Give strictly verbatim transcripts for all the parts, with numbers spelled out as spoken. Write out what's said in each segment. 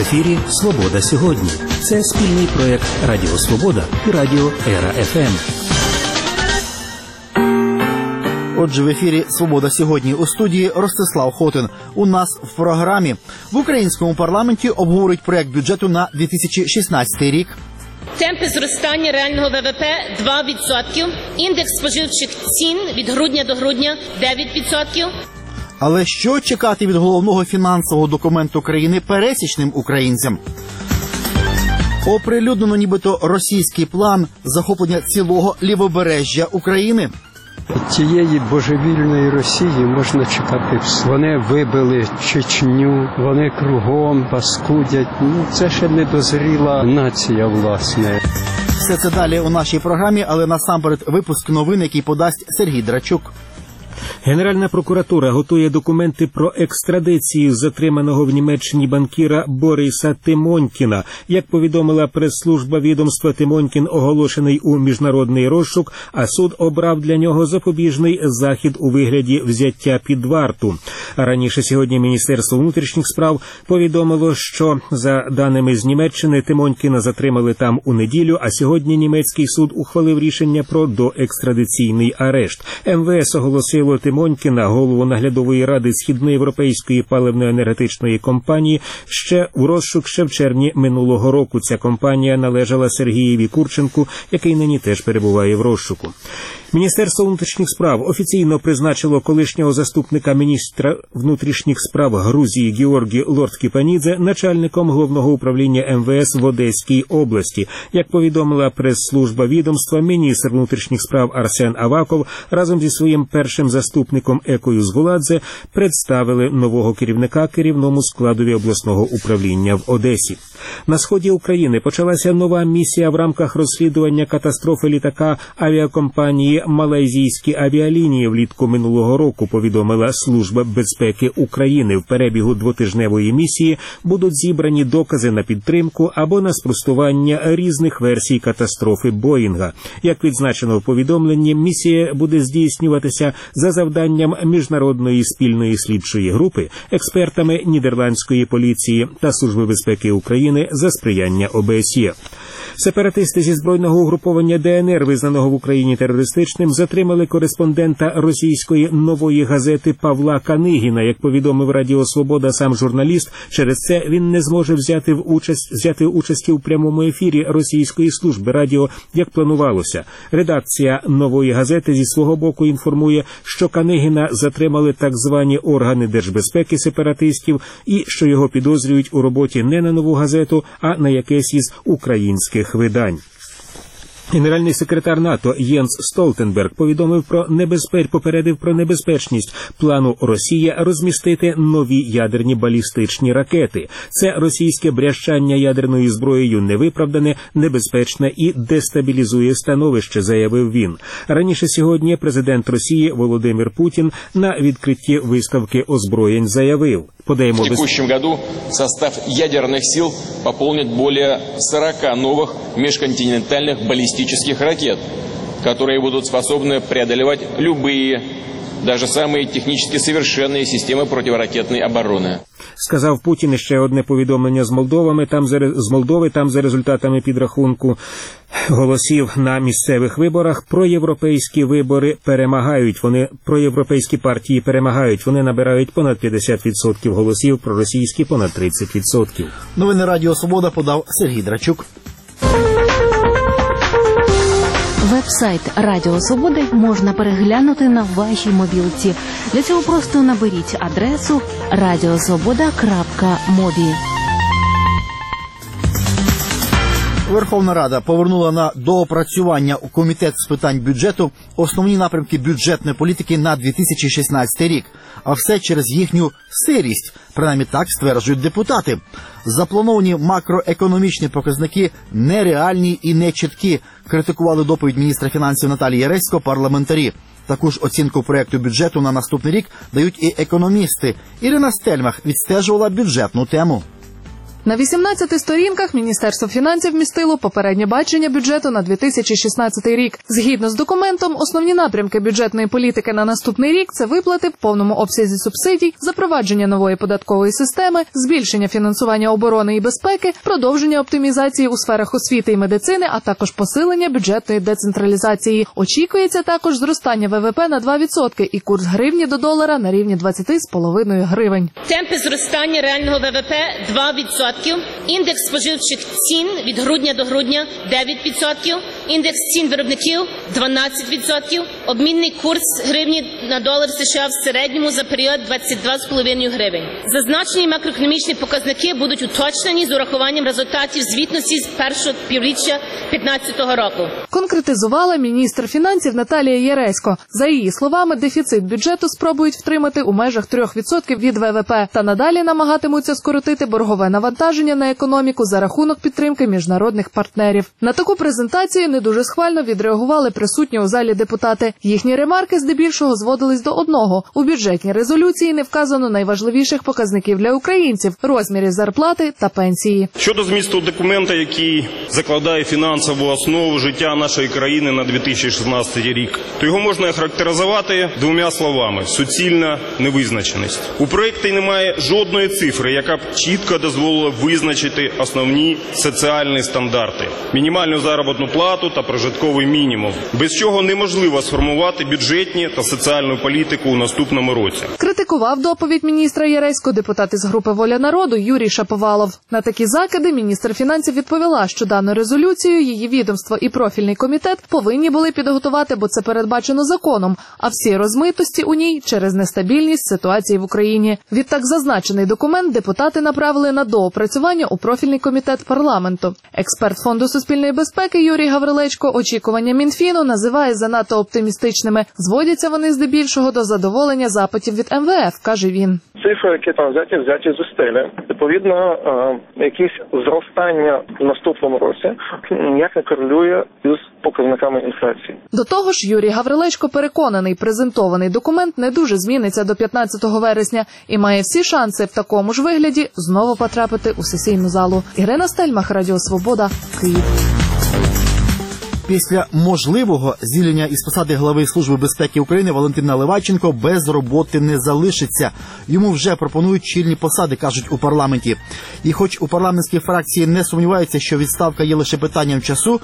ефірі «Свобода сьогодні». Це спільний проєкт Радіо Свобода і Радіо Ера еф ем. Отже, в ефірі «Свобода сьогодні» у студії Ростислав Хотин. У нас в програмі в українському парламенті обговорюють проєкт бюджету на дві тисячі шістнадцятий рік. Темпи зростання реального ве ве пе – два відсотки. Індекс споживчих цін від грудня до грудня – дев'ять відсотків. Але що чекати від головного фінансового документу країни пересічним українцям? Оприлюднено нібито російський план захоплення цілого лівобережжя України. Тієї божевільної Росії можна чекати все. Вони вибили Чечню, вони кругом паскудять. Ну, це ще не дозріла нація, власне. Все це далі у нашій програмі, але насамперед випуск новин, який подасть Сергій Драчук. Генеральна прокуратура готує документи про екстрадицію затриманого в Німеччині банкіра Бориса Тимонькіна. Як повідомила прес-служба відомства, Тимонькін оголошений у міжнародний розшук, а суд обрав для нього запобіжний захід у вигляді взяття під варту. Раніше сьогодні Міністерство внутрішніх справ повідомило, що, за даними з Німеччини, Тимонькіна затримали там у неділю, а сьогодні німецький суд ухвалив рішення про доекстрадиційний арешт. ем ве ес оголосило Тимонькіна, голову наглядової ради Східноєвропейської паливно-енергетичної компанії, ще у розшук ще в червні минулого року. Ця компанія належала Сергієві Курченку, який нині теж перебуває в розшуку. Міністерство внутрішніх справ офіційно призначило колишнього заступника міністра внутрішніх справ Грузії Георгі Лорд-Кіпанідзе начальником головного управління ем ве ес в Одеській області. Як повідомила прес-служба відомства, міністр внутрішніх справ Арсен Аваков разом зі своїм першим заступником Екою Згуладзе представили нового керівника керівному складові обласного управління в Одесі. На сході України почалася нова місія в рамках розслідування катастрофи літака авіакомпанії «Малайзійські авіалінії» влітку минулого року, повідомила Служба безпеки України. В перебігу двотижневої місії будуть зібрані докази на підтримку або на спростування різних версій катастрофи Боїнга. Як відзначено в повідомленні, місія буде здійснюватися за завданням міжнародної спільної слідчої групи, експертами нідерландської поліції та Служби безпеки України за сприяння о бе ес є. Сепаратисти зі збройного угруповання де ен ер, визнаного в Україні терористичним, затримали кореспондента російської «Нової газети» Павла Канигіна. Як повідомив Радіо Свобода сам журналіст, через це він не зможе взяти в участь взяти участі у прямому ефірі російської служби радіо, як планувалося. Редакція «Нової газети» зі свого боку інформує, що Канигіна затримали так звані органи держбезпеки сепаратистів і що його підозрюють у роботі не на «Нову газету», а на якесь із українських видань. Генеральний секретар НАТО Єнс Столтенберг повідомив про небезпеч, попередив про небезпечність плану Росії розмістити нові ядерні балістичні ракети. Це російське брящання ядерною зброєю невиправдане, небезпечне і дестабілізує становище, заявив він. Раніше сьогодні президент Росії Володимир Путін на відкритті виставки озброєнь заявив: В текущем году состав ядерных сил пополнит более сорока новых межконтинентальных баллистических ракет, которые будут способны преодолевать любые, даже самые технически совершенные системы противоракетной обороны. Сказав Путін. Ще одне повідомлення з Молдови, там за, з Молдови, там за результатами підрахунку голосів на місцевих виборах проєвропейські вибори перемагають. Вони проєвропейські партії перемагають. Вони набирають понад п'ятдесят відсотків голосів, проросійські понад тридцять відсотків. Новини Радіо Свобода подав Сергій Драчук. Веб-сайт Радіо Свободи можна переглянути на вашій мобілці. Для цього просто наберіть адресу радіосвобода крапка мобі. Верховна Рада повернула на доопрацювання у Комітет з питань бюджету основні напрямки бюджетної політики на дві тисячі шістнадцятий рік. А все через їхню сирість, принаймні так стверджують депутати. Заплановані макроекономічні показники нереальні і нечіткі, критикували доповідь міністра фінансів Наталії Яресько парламентарі. Таку ж оцінку проєкту бюджету на наступний рік дають і економісти. Ірина Стельмах відстежувала бюджетну тему. На вісімнадцяти сторінках Міністерство фінансів містило попереднє бачення бюджету на дві тисячі шістнадцятий рік. Згідно з документом, основні напрямки бюджетної політики на наступний рік – це виплати в повному обсязі субсидій, запровадження нової податкової системи, збільшення фінансування оборони і безпеки, продовження оптимізації у сферах освіти і медицини, а також посилення бюджетної децентралізації. Очікується також зростання ВВП на два відсотки і курс гривні до долара на рівні двадцять з половиною гривень. Темпи зростання реального ВВП – два відсотки, індекс споживчих цін від грудня до грудня – дев'ять відсотків, індекс цін виробників – дванадцять відсотків, обмінний курс гривні на долар США в середньому за період двадцять два з половиною гривень. Зазначені макроекономічні показники будуть уточнені з урахуванням результатів звітності з першого півріччя дві тисячі п'ятнадцятого року. Конкретизувала міністр фінансів Наталія Яресько. За її словами, дефіцит бюджету спробують втримати у межах трьох відсотків від ВВП та надалі намагатимуться скоротити боргове навантаження на економіку за рахунок підтримки міжнародних партнерів. На таку презентацію не дуже схвально відреагували присутні у залі депутати. Їхні ремарки здебільшого зводились до одного. У бюджетній резолюції не вказано найважливіших показників для українців – розмірів зарплати та пенсії. Щодо змісту документа, який закладає фінансову основу життя нашої країни на дві тисячі шістнадцятий рік, то його можна охарактеризувати двома словами – суцільна невизначеність. У проєкті немає жодної цифри, яка б чітко дозволила визначити основні соціальні стандарти – мінімальну заробітну плату та прожитковий мінімум, без чого неможливо сформувати бюджетні та соціальну політику у наступному році. Критикував доповідь міністра Яресько депутат із групи «Воля народу» Юрій Шаповалов. На такі закиди міністр фінансів відповіла, що дану резолюцію її відомство і профільний комітет повинні були підготувати, бо це передбачено законом, а всі розмитості у ній через нестабільність ситуації в Україні. Відтак зазначений документ депутати направили на доопрацювання у профільний комітет парламенту. Експерт Фонду суспільної безпеки Юрій Гаврилечко очікування Мінфіну називає занадто оптимістичними. Зводяться вони здебільшого до задоволення запитів від ем ве еф, каже він. Цифри, які там взяті, взяті з стелі. Відповідно, якісь зростання в наступному році ніяк не корелює з показниками інфляції. До того ж, Юрій Гаврилечко переконаний, презентований документ не дуже зміниться до п'ятнадцятого вересня і має всі шанси в такому ж вигляді знову потрапити у сесійну залу. Ірина Стельмах, Радіо Свобода, Київ. Після можливого звільнення із посади глави Служби безпеки України Валентин Наливайченко без роботи не залишиться. Йому вже пропонують чільні посади, кажуть у парламенті. І хоч у парламентській фракції не сумніваються, що відставка є лише питанням часу,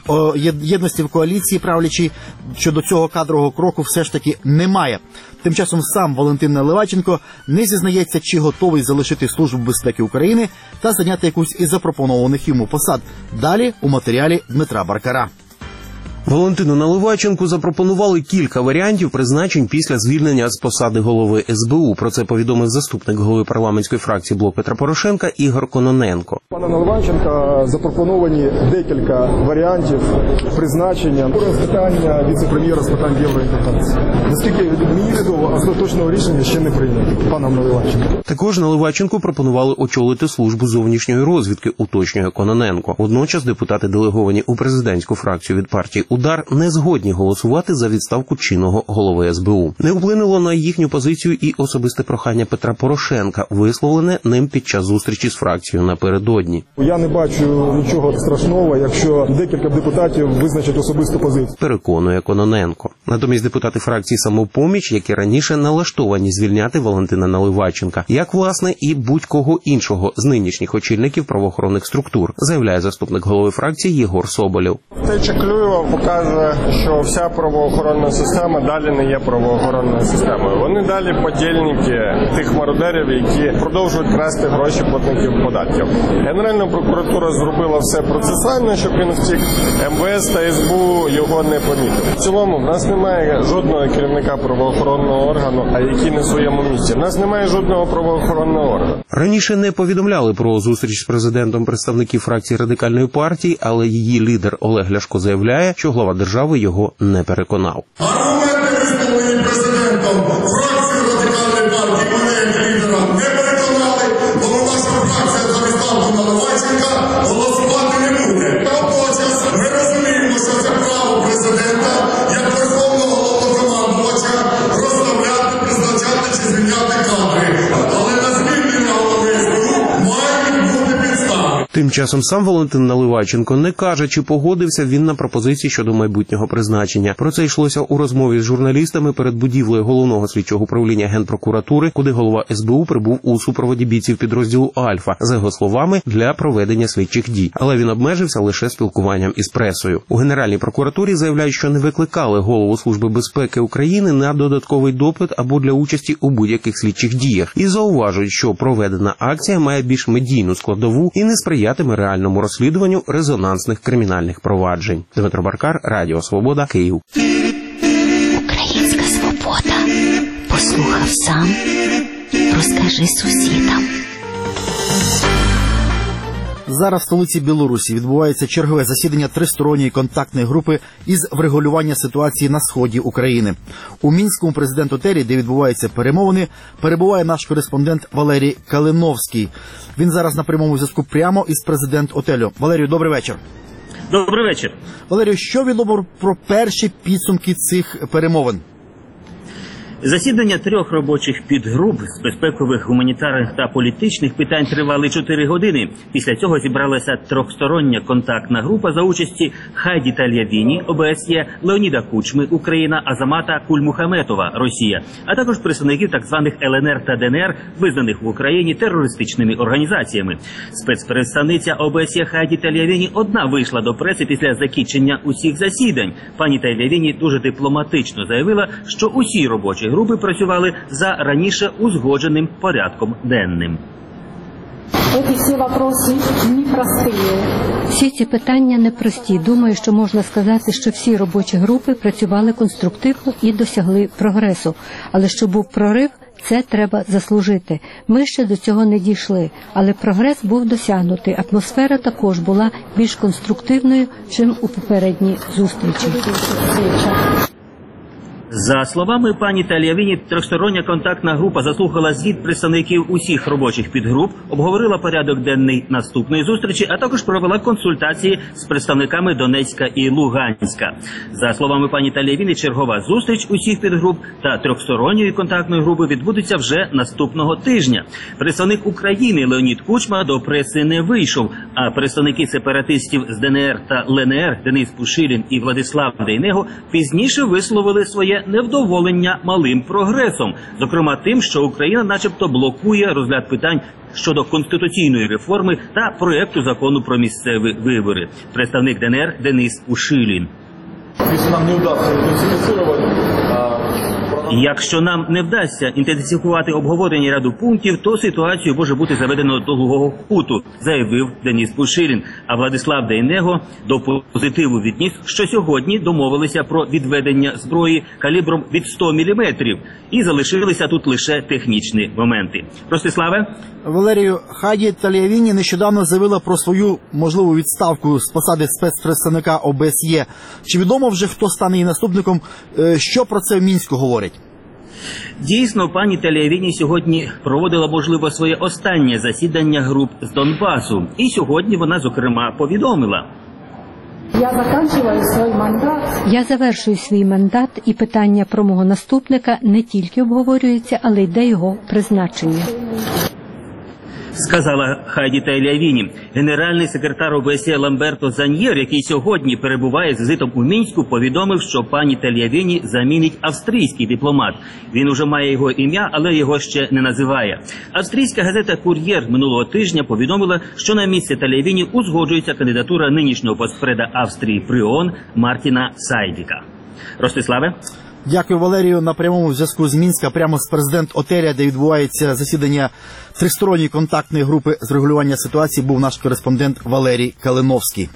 єдності в коаліції правлячій щодо цього кадрового кроку все ж таки немає. Тим часом сам Валентин Наливайченко не зізнається, чи готовий залишити Службу безпеки України та зайняти якусь із запропонованих йому посад. Далі у матеріалі Дмитра Баркара. Валентину Наливайченку запропонували кілька варіантів призначень після звільнення з посади голови ес бе у. Про це повідомив заступник голови парламентської фракції «Блок Петра Порошенка» Ігор Кононенко. Пана Наливайченка запропоновані декілька варіантів призначення. Питання віце-прем'єра з питань євроінтеграції. Наскільки мені відомо, остаточного рішення ще не прийнято паном Наливайченком. Також Наливайченку пропонували очолити службу зовнішньої розвідки, уточнює Кононенко. Водночас депутати, делеговані у президентську фракцію від партії «Удар», не згодні голосувати за відставку чинного голови ес бе у. Не вплинуло на їхню позицію і особисте прохання Петра Порошенка, висловлене ним під час зустрічі з фракцією напередодні. Я не бачу нічого страшного, якщо декілька депутатів визначать особисту позицію. Переконує Кононенко. Натомість депутати фракції «Самопоміч», які раніше налаштовані звільняти Валентина Наливайченка, як власне і будь-кого іншого з нинішніх очільників правоохоронних структур, заявляє заступник голови фракції Єгор Соболєв. Втеча Клюєва показує, що вся правоохоронна система далі не є правоохоронною системою. Вони далі подільники тих мародерів, які продовжують красти гроші платників податків. Генеральна прокуратура зробила все процесуально, щоб він втік. ем ве ес та ес бе у його не помітили. В цілому в нас немає жодного керівника правоохоронного органу, а який не в своєму місці. В нас немає жодного правоохоронного органу. Раніше не повідомляли про зустріч з президентом представників фракції Радикальної партії, але її лідер Олег Ляшко заявляє, що глава держави його не переконав. Аргументи, висловлені президентом фракції Радикальної партії, мене як лідера не переконали, тому наша фракція за відставку Наливайченка голосувати не буде. Водночас ми розуміємо, що це право президента, як верховного головнокомандувача, розставляти, призначати чи звільняти кадри. Але на звільнення голови ес бе у мають бути Тим часом сам Валентин Наливайченко не каже, чи погодився він на пропозиції щодо майбутнього призначення. Про це йшлося у розмові з журналістами перед будівлею головного слідчого управління Генпрокуратури, куди голова ес бе у прибув у супроводі бійців підрозділу «Альфа», за його словами, для проведення слідчих дій. Але він обмежився лише спілкуванням із пресою. У Генеральній прокуратурі заявляють, що не викликали голову Служби безпеки України на додатковий допит або для участі у будь-яких слідчих діях. І зауважують, що проведена акція має більш медійну складову і не сприятиме реальному розслідуванню резонансних кримінальних проваджень. Дмитро Баркар, Радіо Свобода, Київ. Українська свобода. Послухав сам, розкажи сусідам. Зараз в столиці Білорусі відбувається чергове засідання тристоронньої контактної групи із врегулювання ситуації на сході України. У Мінському президент-отелі, де відбуваються перемовини, перебуває наш кореспондент Валерій Калиновський. Він зараз на прямому зв'язку прямо із президент-отелю. Валерію, добрий вечір. Добрий вечір. Валерію, що відомо про перші підсумки цих перемовин? Засідання трьох робочих підгруп з безпекових, гуманітарних та політичних питань тривали чотири години. Після цього зібралася трьохстороння контактна група за участі Хайді Тальявіні, о бе ес є, Леоніда Кучми, Україна, Азамата Кульмухаметова, Росія, а також представників так званих ел ен ер та де ен ер, визнаних в Україні терористичними організаціями. Спецпредставниця о бе ес є Хайді Тальявіні одна вийшла до преси після закінчення усіх засідань. Пані Тальявіні дуже дипломатично заявила, що усі робочі групи працювали за раніше узгодженим порядком денним. Всі ці питання непрості. Думаю, що можна сказати, що всі робочі групи працювали конструктивно і досягли прогресу. Але щоб був прорив, це треба заслужити. Ми ще до цього не дійшли, але прогрес був досягнутий. Атмосфера також була більш конструктивною, чим у попередній зустрічі. За словами пані Тальявіні, трьохстороння контактна група заслухала звіт представників усіх робочих підгруп, обговорила порядок денний наступної зустрічі, а також провела консультації з представниками Донецька і Луганська. За словами пані Тальявіні, чергова зустріч усіх підгруп та трьохсторонньої контактної групи відбудеться вже наступного тижня. Представник України Леонід Кучма до преси не вийшов, а представники сепаратистів з де ен ер та ел ен ер Денис Пушилін і Владислав Дейнего пізніше висловили своє невдоволення малим прогресом, зокрема тим, що Україна начебто блокує розгляд питань щодо конституційної реформи та проєкту закону про місцеві вибори. Представник де ен ер Денис Пушилін. Якщо нам не вдасться інтенсифікувати обговорення ряду пунктів, то ситуацію може бути заведено до глухого куту, заявив Деніс Пушилін. А Владислав Дейнего до позитиву відніс, що сьогодні домовилися про відведення зброї калібром від сто міліметрів. І залишилися тут лише технічні моменти. Ростиславе? Валерію, Хайді Тальявіні нещодавно заявила про свою можливу відставку з посади спецпредставника о бе ес є. Чи відомо вже, хто стане її наступником? Що про це в Мінську говорять? Дійсно, пані Тальявіні сьогодні проводила, можливо, своє останнє засідання груп з Донбасу. І сьогодні вона, зокрема, повідомила. Я закінчую свій мандат. Я завершую свій мандат, і питання про мого наступника не тільки обговорюється, але й де його призначення. Сказала Хайді Тальявіні. Генеральний секретар о бе ес є Ламберто Заньєр, який сьогодні перебуває з візитом у Мінську, повідомив, що пані Тальявіні замінить австрійський дипломат. Він уже має його ім'я, але його ще не називає. Австрійська газета «Кур'єр» минулого тижня повідомила, що на місце Тальявіні узгоджується кандидатура нинішнього постпреда Австрії при о он Мартіна Сайдіка. Ростиславе? Дякую, Валерію. На прямому зв'язку з Мінська, прямо з президент-отеля, де відбувається засідання тристоронньої контактної групи з регулювання ситуації, був наш кореспондент Валерій Калиновський.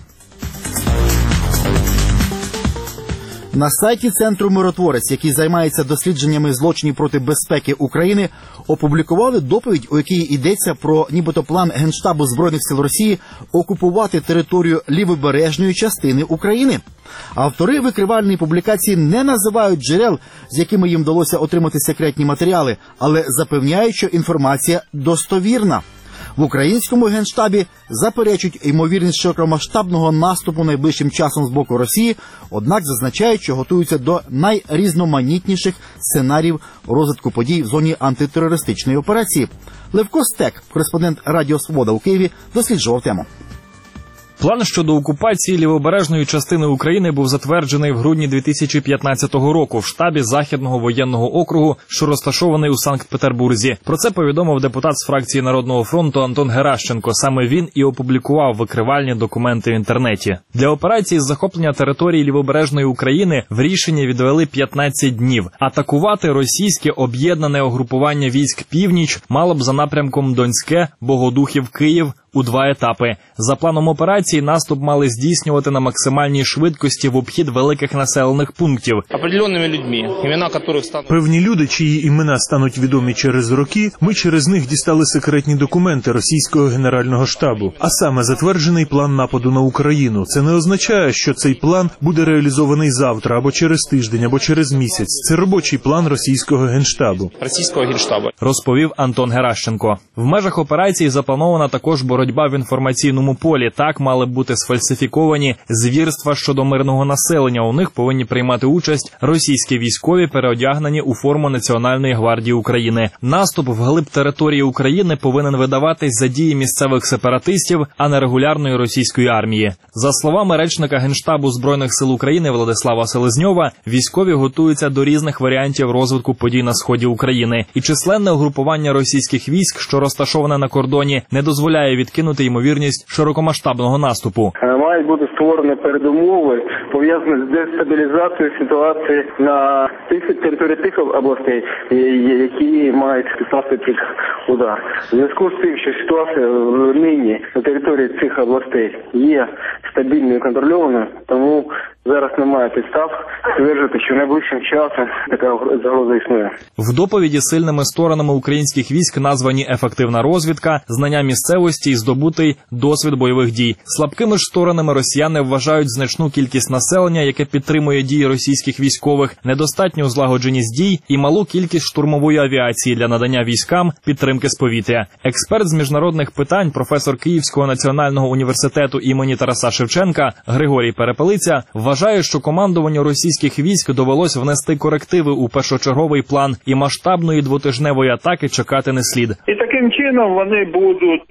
На сайті Центру «Миротворець», який займається дослідженнями злочинів проти безпеки України, опублікували доповідь, у якій йдеться про нібито план Генштабу Збройних сил Росії окупувати територію лівобережної частини України. Автори викривальної публікації не називають джерел, з якими їм вдалося отримати секретні матеріали, але запевняють, що інформація достовірна. В українському Генштабі заперечують ймовірність широкомасштабного наступу найближчим часом з боку Росії, однак зазначають, що готуються до найрізноманітніших сценаріїв розвитку подій в зоні антитерористичної операції. Левко Стек, кореспондент Радіо Свобода у Києві, досліджував тему. План щодо окупації лівобережної частини України був затверджений в грудні дві тисячі п'ятнадцятого року в штабі Західного воєнного округу, що розташований у Санкт-Петербурзі. Про це повідомив депутат з фракції Народного фронту Антон Геращенко. Саме він і опублікував викривальні документи в інтернеті. Для операції з захоплення території лівобережної України в рішенні відвели п'ятнадцять днів. Атакувати російське об'єднане угрупування військ «Північ» мало б за напрямком Донське, Богодухів, Київ у два етапи. За планом операції наступ мали здійснювати на максимальній швидкості в обхід великих населених пунктів. Определенними людьми, імена яких стануть... Певні люди, чиї імена стануть відомі через роки, ми через них дістали секретні документи російського генерального штабу. А саме затверджений план нападу на Україну. Це не означає, що цей план буде реалізований завтра, або через тиждень, або через місяць. Це робочий план російського генштабу. Російського генштабу. Розповів Антон Геращенко. В межах операції запланована також боротьба в інформаційному полі. Так мали бути сфальсифіковані звірства щодо мирного населення. У них повинні приймати участь російські військові, переодягнені у форму Національної гвардії України. Наступ вглиб території України повинен видаватись за дії місцевих сепаратистів, а не регулярної російської армії. За словами речника Генштабу Збройних сил України Владислава Селезньова, військові готуються до різних варіантів розвитку подій на сході України. І численне угрупування російських військ, що розташоване на кордоні, не дозволяє відкинути ймовірність широкомасштабного наступу. Мають бути створені передумови, пов'язані з дестабілізацією ситуації на тих території тих областей, які мають підставити цих удар. У зв'язку з тим, що ситуація нині на території цих областей є стабільною і контрольованою, тому зараз немає підстав стверджувати, що найближчим часом така загроза існує. В доповіді сильними сторонами українських військ названі ефективна розвідка, знання місцевості і здобутий досвід бойових дій. Слабкими ж сторонами росіяни вважають значну кількість населення, яке підтримує дії російських військових, недостатню злагодженість дій і малу кількість штурмової авіації для надання військам підтримки з повітря. Експерт з міжнародних питань, професор Київського національного університету імені Тараса Шевченка Григорій Перепелиця вважає, що командуванню російських військ довелось внести корективи у першочерговий план і масштабної двотижневої атаки чекати не слід. І таким чином вони будуть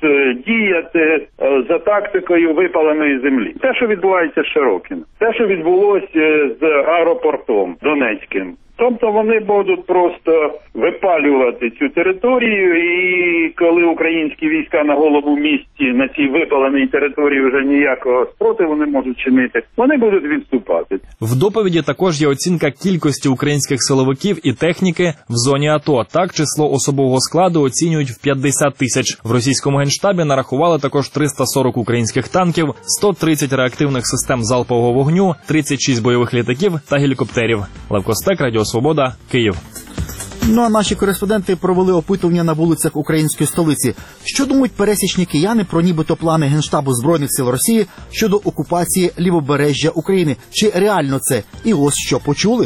діяти за тактикою випаленої землі. Те, що відбувається з Широкіним, те, що відбулося з аеропортом Донецьким. Тобто вони будуть просто випалювати цю територію, і коли українські війська на голому місці на цій випаленій території вже ніякого спротиву не можуть чинити, вони будуть відступати. В доповіді також є оцінка кількості українських силовиків і техніки в зоні АТО. Так, число особового складу оцінюють в п'ятдесят тисяч. В російському генштабі нарахували також триста сорок українських танків, сто тридцять реактивних систем залпового вогню, тридцять шість бойових літаків та гелікоптерів. Левко Стек, Радіо Свобода, Київ. Ну а наші кореспонденти провели опитування на вулицях української столиці. Що думають пересічні кияни про нібито плани Генштабу Збройних сил Росії щодо окупації лівобережжя України? Чи реально це? І ось що почули.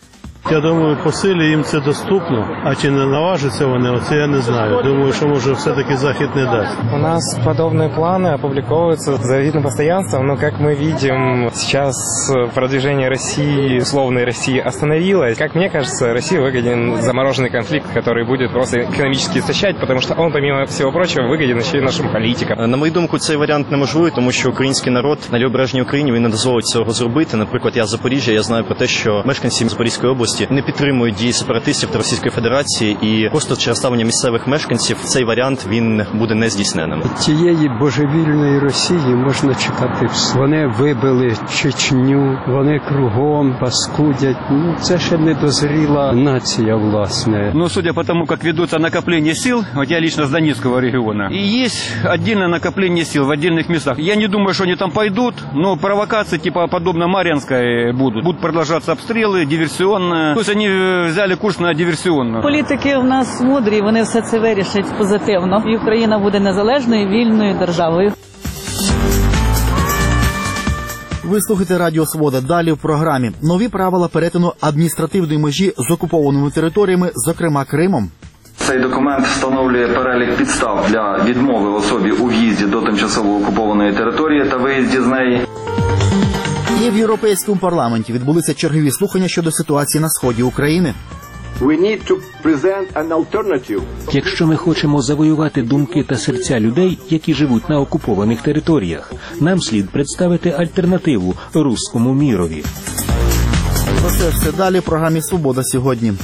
Я думаю, по силі їм це доступно, а чи не наважаться вони, оце я не знаю. Думаю, что, может, все-таки Захід не даст. У нас подобные планы опубликовываются с завидным постоянством, но, как мы видим, сейчас продвижение России, условной России, остановилось. Как мне кажется, России выгоден замороженный конфликт, который будет просто экономически истощать, потому что он, помимо всего прочего, выгоден еще и нашим політикам. На мою думку, цей варіант неможливий, тому що український народ на лівобережній Україні він не дозволить цього зробити. Наприклад, я з Запоріжжя, я знаю про те, що мешканці Запорізької області не підтримують дії сепаратистів та Російської Федерації, і просто через ставлення місцевих мешканців цей варіант він буде не здійсненим. Цієї божевільної Росії можна чекати. Вони вибили Чечню, вони кругом паскудять. Ну, це ще не дозріла нація, власне. Ну, судя по тому, как ведутся накопления сил, вот я лично с Донецкого региона, и есть отдельное накопление сил в отдельных местах. Я не думаю, что они там пойдут, но провокации типа подобно Мар'їнській будут. Будут продолжаться обстрелы, диверсионные. То есть они взяли курс на диверсионную. Політики в нас мудрі, вони все це вирішать позитивно. І Україна буде незалежною, вільною державою. Ви слухаєте Радіо Свобода. Далі в програмі. Нові правила перетину адміністративної межі з окупованими територіями, зокрема Кримом. Цей документ встановлює перелік підстав для відмови особі у в'їзді до тимчасово окупованої території та виїзді з неї. І в Європейському парламенті відбулися чергові слухання щодо ситуації на сході України. Якщо ми хочемо завоювати думки та серця людей, які живуть на окупованих територіях, нам слід представити альтернативу руському мірові. Про це все далі в програмі «Свобода сьогодні».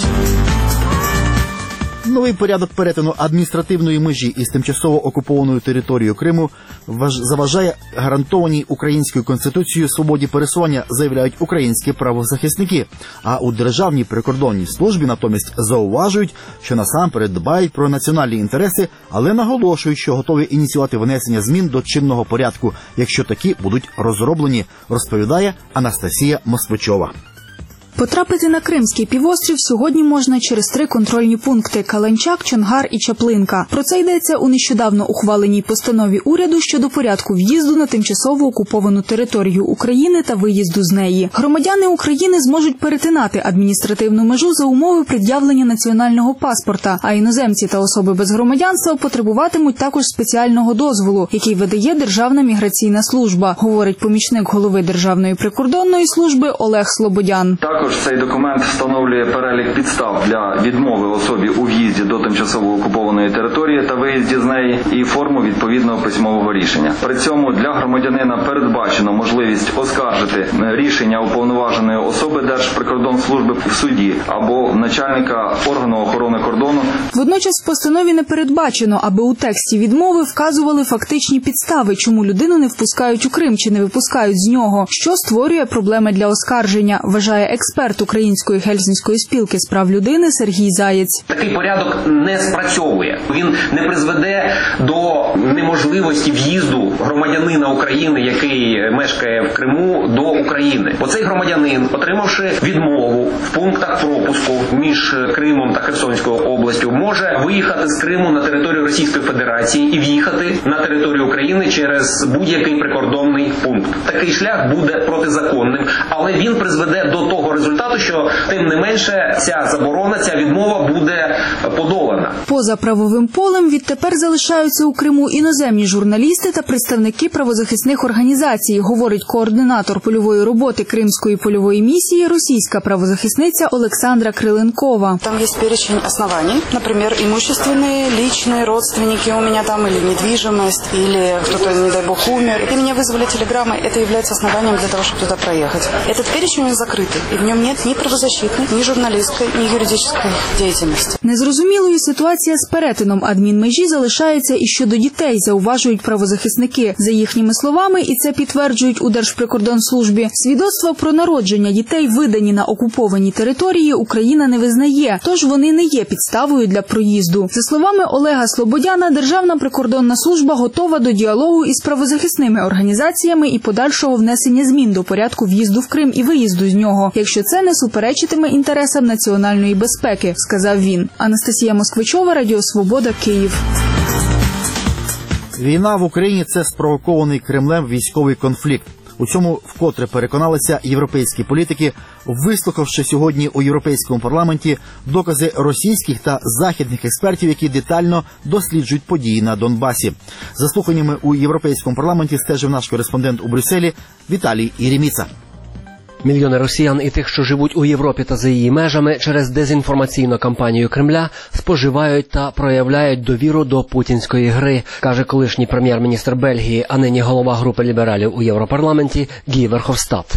Новий порядок перетину адміністративної межі із тимчасово окупованою територією Криму заважає гарантованій українською конституцією свободі пересування, заявляють українські правозахисники. А у Державній прикордонній службі натомість зауважують, що насамперед дбають про національні інтереси, але наголошують, що готові ініціювати внесення змін до чинного порядку, якщо такі будуть розроблені, розповідає Анастасія Москвичова. Потрапити на Кримський півострів сьогодні можна через три контрольні пункти – Каланчак, Чонгар і Чаплинка. Про це йдеться у нещодавно ухваленій постанові уряду щодо порядку в'їзду на тимчасово окуповану територію України та виїзду з неї. Громадяни України зможуть перетинати адміністративну межу за умови пред'явлення національного паспорта, а іноземці та особи без громадянства потребуватимуть також спеціального дозволу, який видає Державна міграційна служба, говорить помічник голови Державної прикордонної служби Олег Слободян. Також цей документ встановлює перелік підстав для відмови особі у в'їзді до тимчасово окупованої території та виїзді з неї і форму відповідного письмового рішення. При цьому для громадянина передбачено можливість оскаржити рішення уповноваженої особи Держприкордонслужби в суді або начальника органу охорони кордону. Водночас в постанові не передбачено, аби у тексті відмови вказували фактичні підстави, чому людину не впускають у Крим чи не випускають з нього, що створює проблеми для оскарження, вважає експерт Української Гельсінської спілки з прав людини Сергій Заєць. Такий порядок не спрацьовує. Він не призведе до неможливості в'їзду громадянина України, який мешкає в Криму, до України. Оцей громадянин, отримавши відмову в пунктах пропуску між Кримом та Херсонською областю, може виїхати з Криму на територію Російської Федерації і в'їхати на територію України через будь-який прикордонний пункт. Такий шлях буде протизаконним, але він призведе до того результату, що тим не менше ця заборона, ця відмова буде подолана. Поза правовим полем відтепер залишаються у Криму іноземні журналісти та представники правозахисних організацій, говорить координатор польової роботи Кримської польової місії, російська правозахисниця Олександра Криленкова. Там є перечень оснований, наприклад, имущественные, личные, родственники у меня там, или недвижимость, или кто-то, не дай бог, умер. И меня вызвали телеграммы, это является основанием для того, чтобы туда проехать. Этот перечень он закрытый, и в нем нет ни правозащитной, ни журналистской, ни юридической деятельности. Незрозумілою ситуація з перетином адмінмежі залишається і щодо дітей, зауважують правозахисники. За їхніми словами, і це підтверджують у Держприкордонслужбі, свідоцтва про народження дітей, видані на окупованій території, Україна не визнає, тож вони не є підставою для проїзду. За словами Олега Слободяна, Державна прикордонна служба готова до діалогу із правозахисними організаціями і подальшого внесення змін до порядку в'їзду в Крим і виїзду з нього, якщо це не суперечитиме інтересам національної безпеки, сказав він. Анастасія Москвичова, Радіо Свобода, Київ. Війна в Україні – це спровокований Кремлем військовий конфлікт. У цьому вкотре переконалися європейські політики, вислухавши сьогодні у Європейському парламенті докази російських та західних експертів, які детально досліджують події на Донбасі. За слуханнями у Європейському парламенті стежив наш кореспондент у Брюсселі Віталій Єреміца. Мільйони росіян і тих, що живуть у Європі та за її межами, через дезінформаційну кампанію Кремля споживають та проявляють довіру до путінської гри, каже колишній прем'єр-міністр Бельгії, а нині голова групи лібералів у Європарламенті Гі Верховстад.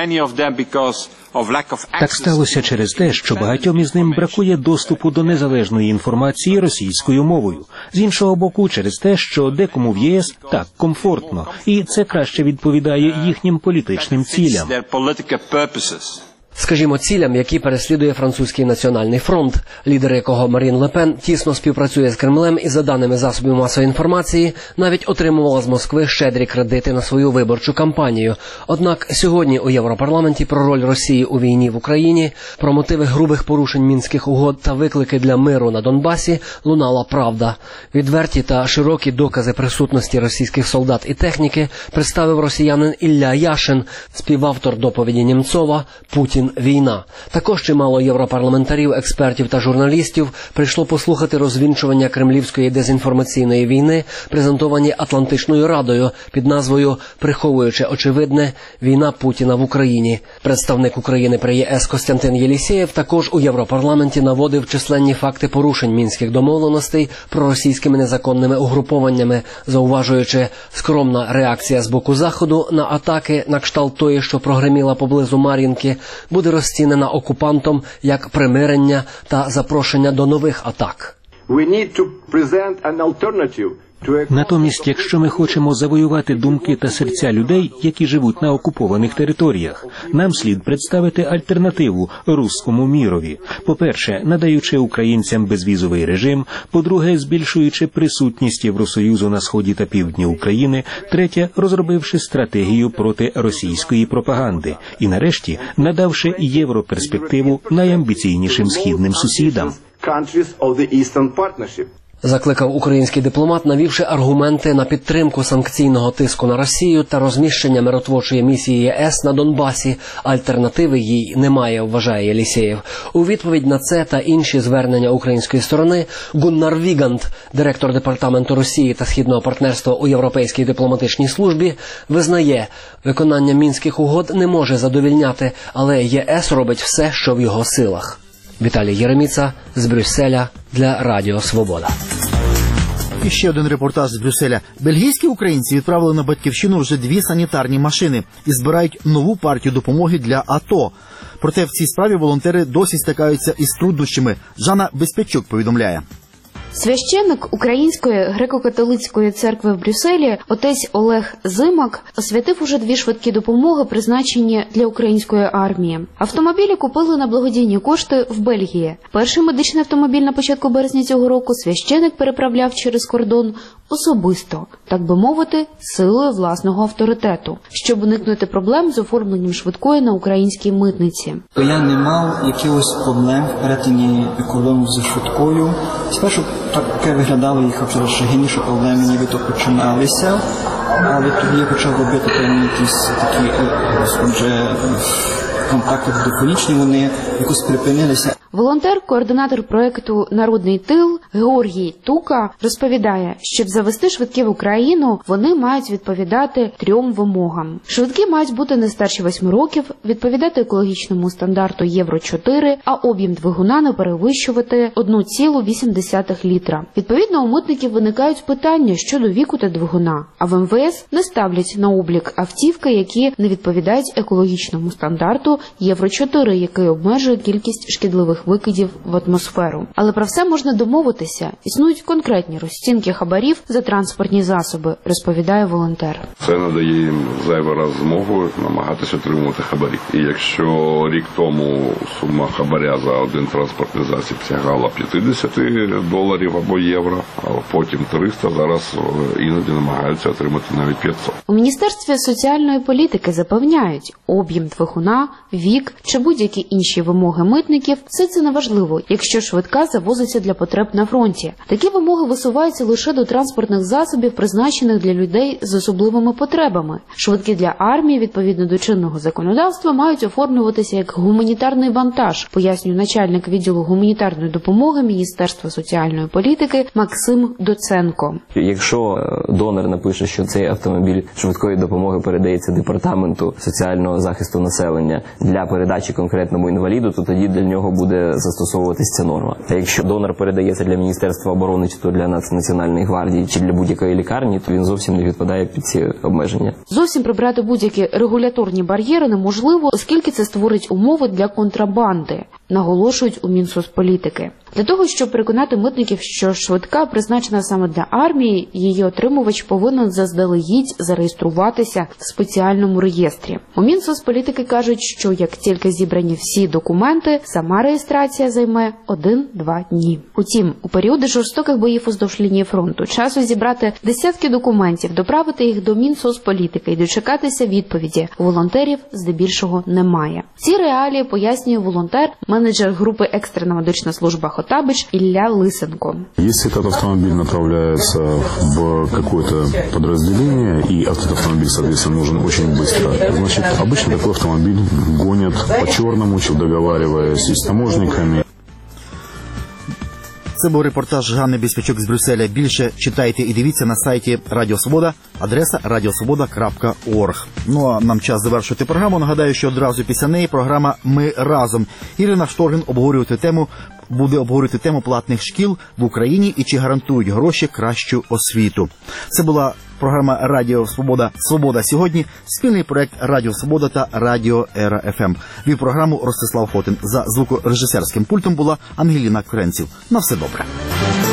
Так сталося через те, що багатьом із ним бракує доступу до незалежної інформації російською мовою. З іншого боку, через те, що декому в ЄС так комфортно, і це краще відповідає їхнім політичним цілям. Скажімо, цілям, які переслідує Французький національний фронт, лідер якого Марін Ле Пен тісно співпрацює з Кремлем і, за даними засобів масової інформації, навіть отримувала з Москви щедрі кредити на свою виборчу кампанію. Однак сьогодні у Європарламенті про роль Росії у війні в Україні, про мотиви грубих порушень Мінських угод та виклики для миру на Донбасі лунала правда. Відверті та широкі докази присутності російських солдат і техніки представив росіянин Ілля Яшин, співавтор доповіді Нємцова «Путін Путін – війна. Також чимало європарламентарів, експертів та журналістів прийшло послухати розвінчування кремлівської дезінформаційної війни, презентовані Атлантичною Радою під назвою «Приховуючи очевидне. Війна Путіна в Україні». Представник України при ЄС Костянтин Єлісєєв також у Європарламенті наводив численні факти порушень мінських домовленостей проросійськими незаконними угрупованнями, зауважуючи, скромна реакція з боку Заходу на атаки на кшталт тої, що прогреміла поблизу Мар'їнки, буде розцінена окупантом як примирення та запрошення до нових атак. Натомість, якщо ми хочемо завоювати думки та серця людей, які живуть на окупованих територіях, нам слід представити альтернативу руському мірові. По-перше, надаючи українцям безвізовий режим, по-друге, збільшуючи присутність Євросоюзу на сході та півдні України, третє, розробивши стратегію проти російської пропаганди і, нарешті, надавши європерспективу найамбіційнішим східним сусідам. Закликав український дипломат, навівши аргументи на підтримку санкційного тиску на Росію та розміщення миротворчої місії ЄС на Донбасі. Альтернативи їй немає, вважає Єлісєєв. У відповідь на це та інші звернення української сторони Гуннар Вігант, директор департаменту Росії та Східного партнерства у Європейській дипломатичній службі, визнає, виконання мінських угод не може задовільняти, але ЄС робить все, що в його силах. Віталій Єреміца з Брюсселя для Радіо Свобода. І ще один репортаж з Брюсселя. Бельгійські українці відправили на батьківщину вже дві санітарні машини і збирають нову партію допомоги для АТО. Проте в цій справі волонтери досі стикаються із труднощами. Жанна Безпечук повідомляє. Священник Української греко-католицької церкви в Брюсселі, отець Олег Зимак, освятив уже дві швидкі допомоги, призначені для української армії. Автомобілі купили на благодійні кошти в Бельгії. Перший медичний автомобіль на початку березня цього року священник переправляв через кордон особисто, так би мовити, силою власного авторитету, щоб уникнути проблем з оформленням швидкої на українській митниці. Я не мав якихось проблем в перетині кордону зі швидкою. Спершу таке виглядало, їхав через Шегині, що проблеми нібито починалися, але тоді я почав робити певні якісь такі, отже, контакти телефонічні, вони якось припинилися. Волонтер, координатор проєкту «Народний тил» Георгій Тука розповідає, щоб завести швидкі в Україну, вони мають відповідати трьом вимогам. Швидкі мають бути не старші восьми років, відповідати екологічному стандарту Євро чотири, а об'єм двигуна не перевищувати одну цілу вісім десятих літра. Відповідно, у митників виникають питання щодо віку та двигуна, а в ем ве ес не ставлять на облік автівки, які не відповідають екологічному стандарту Євро чотири, який обмежує кількість шкідливих викидів в атмосферу. Але про все можна домовитися. Існують конкретні розцінки хабарів за транспортні засоби, розповідає волонтер. Це надає їм зайвий раз змогу намагатися отримувати хабарі. І якщо рік тому сума хабаря за один транспортний засіб сягала п'ятдесят доларів або євро, а потім триста, зараз іноді намагаються отримати навіть п'ятсот. У Міністерстві соціальної політики запевняють, об'єм двигуна, вік чи будь-які інші вимоги митників – все це неважливо, якщо швидка завозиться для потреб на фронті. Такі вимоги висуваються лише до транспортних засобів, призначених для людей з особливими потребами. Швидкі для армії, відповідно до чинного законодавства, мають оформлюватися як гуманітарний вантаж, пояснює начальник відділу гуманітарної допомоги Міністерства соціальної політики Максим Доценко. Якщо донор напише, що цей автомобіль швидкої допомоги передається департаменту соціального захисту населення для передачі конкретному інваліду, то тоді для нього буде застосовуватись ця норма. Та якщо донор передається для Міністерства оборони, чи то для Національної гвардії, чи для будь-якої лікарні, то він зовсім не відпадає під ці обмеження. Зовсім прибрати будь-які регуляторні бар'єри неможливо, оскільки це створить умови для контрабанди, наголошують у Мінсоцполітики. Для того, щоб переконати митників, що швидка призначена саме для армії, її отримувач повинен заздалегідь зареєструватися в спеціальному реєстрі. У Мінсоцполітики кажуть, що як тільки зібрані всі документи, сама реєстрація реєстрація займе один-два дні. Утім, у періоди жорстоких боїв уздовж лінії фронту часу зібрати десятки документів, доправити їх до Мінсоцполітики і дочекатися відповіді у волонтерів здебільшого немає. Ці реалії пояснює волонтер, менеджер групи «Екстрена медична служба Хотабич» Ілля Лисенко. Если этот автомобиль направляется в какое-то подразделение, и этот автомобиль, соответственно, нужен очень быстро, значит, обычно такой автомобиль гонят по-черному, договариваясь с таможниками. Це був репортаж Ганни Біспічук з Брюсселя. Більше читайте і дивіться на сайті Радіо Свобода, адреса радіосвобода крапка орг. Ну а нам час завершити програму. Нагадаю, що одразу після неї програма «Ми разом». Ірина Шторгін обговорювати тему, буде обговорювати тему платних шкіл в Україні і чи гарантують гроші кращу освіту. Це була програма Радіо Свобода «Свобода сьогодні», спільний проект Радіо Свобода та Радіо Ера еф ем. Вів програму Ростислав Хотин. За звукорежисерським пультом була Ангеліна Куренців. На все добре.